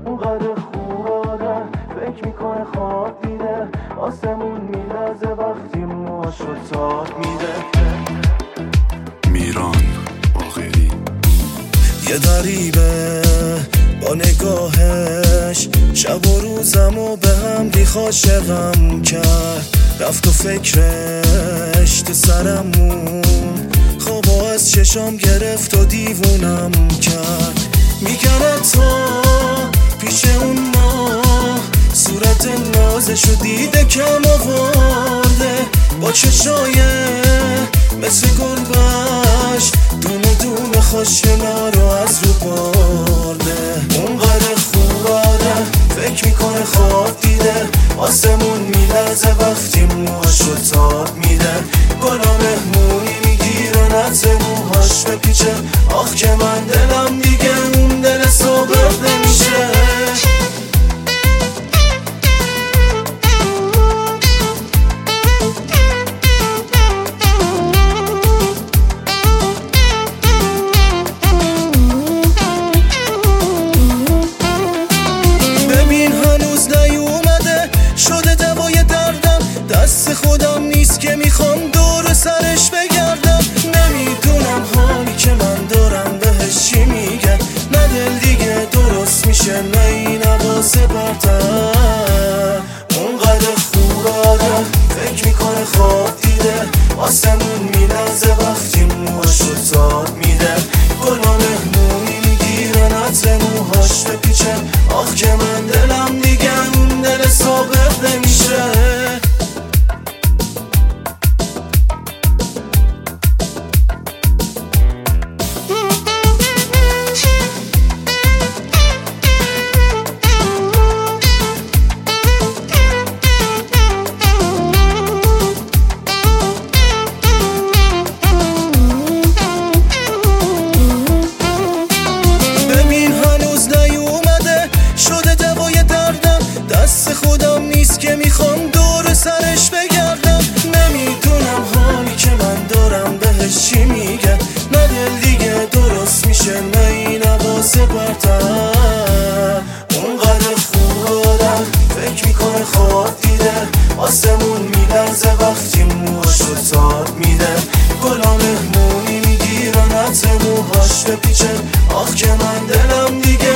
اونقدر خوب آدم فکر میکنه خواب دیده، آسمون میلرزه وقتی موهاشو تاب میده. میران باقری یه غریبه با نگاهش شب و روزمو به هم ریخ عاشقم کرد، رفت و فکرش تو سرم موند، خوابا از چشام گرفت و دیوونم کرد. میگنه تا پیش اون ماه صورت نازشو دیده کم آورده، با چشای مثل گربش دونه دونه خوشگلا رو از رو برده. اونقدر خوب آدم فکر میکنه خواب دیده، آسمون میلرزه وقتی موهاشو تاب میده. گلا مهمونی میگیرن عطر موهاش بپیچه، آخ که من دلم دیگه اون دل ثابت نمیشه. دست خودم نیست که میخوام دور سرش بگردم، نمیدونم حالی که من دارم بهش چی میگن، نه دل دیگه درست میشه نه این حواس برتر. اونقدر خوب آدم فکر میکنه خواب دیده، آسمون میلرزه وقتی موهاشو تاب میده. گلا مهمونی میگیرن عطر موهاش بپیچه، آخ که من دلم دیگه اون دل ثابت نمیشه. دست خودم نیست که میخوام دور سرش بگردم، نمیدونم حالی که من دارم بهش چی میگن، نه دل دیگه درست میشه نه این حواس برتر. اونقدر خوب آدم فکر میکنه خواب دیده، آسمون میلرزه وقتی موهاشو تاب میده. گلا مهمونی میگیرن عطر موهاش بپیچه، آخ که من دلم دیگه